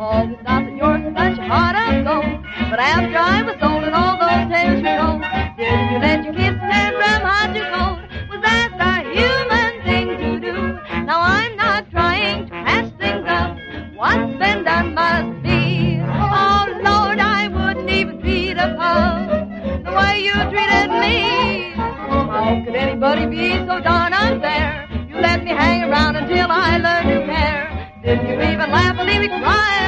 always thought that you're such a heart of gold. But after I was old and all those tales you told, didn't you let your kids turn from hot to cold? Was that a human thing to do? Now I'm not trying to patch things up. What's been done must be. Oh Lord, I wouldn't even treat a pug the way you treated me. How could anybody be so darn unfair? You let me hang around until I learned to care. Didn't you even laugh or leave me crying?